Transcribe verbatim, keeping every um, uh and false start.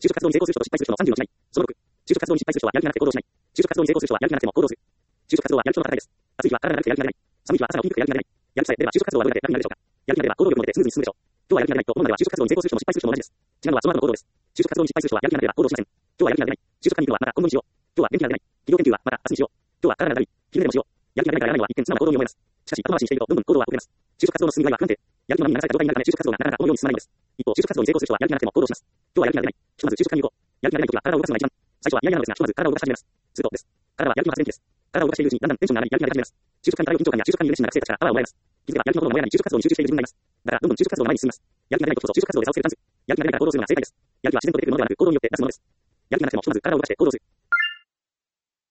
就職活動に成功する人と失敗する人のさんじゅうの違い。そのろく、就職活動に失敗する人はやる気がなくて行動しない。就職活動に成功する人はやる気がなくても行動する。就職活動はやる人の戦いです。暑い日は体がなくてやる気が出ない。寒い日は朝が起きにくくやる気が出ない。やる気さえ出れば就職活動はどれだけ楽になるでしょうか。やる気が出れば行動力も出てスムーズに進むでしょう。今日はやる気が出ないと思うまでは就職活動に成功する人も失敗する人も同じです。違うのはその後の行動です。就職活動に失敗する人はやる気が出れば行動しません。今日はやる気が出ない。就職に行くのはまた今後にしよう。今日は元気が出ない。企業研究はまた明日にしよう。今日は体がだるい。昼寝でもしよう。やる気が出ないからやらないのは一見素直な行動に思えます。しかし後回しにしているとどんどん行動は遅れます。就職活動の進み具合は不安定。やる気の波に流された状態になるため就職活動がなかなか思うように進まないのです。一方、就職活動に成功する人はやる気がなくても行動します。今日はやる気が出ない。ひとまず就職に行こう。やる気が出ないときは体を動かすのが一番。最初は嫌々なのですが、ひとまず体を動かし始めます。するとです。体はやる気の発電機です。体を動かしているうちにだんだんテンションが上がり、やる気が出始めます。就職に対応緊張感や就職に熱心な学生たちからパワーをもらえます。気づけばやる気のほども燃えない就職活動に集中している自分がいます。だからどんどん就職活動の前に進みます。やる気が出ないとこそ就職活動で差をつけるチャンス。やる気が出ないから行動するのが正解です。やる気は自然と出てくるものではなく行動によって出すものです。やる気がなくてもひとまず体を動かして行動する。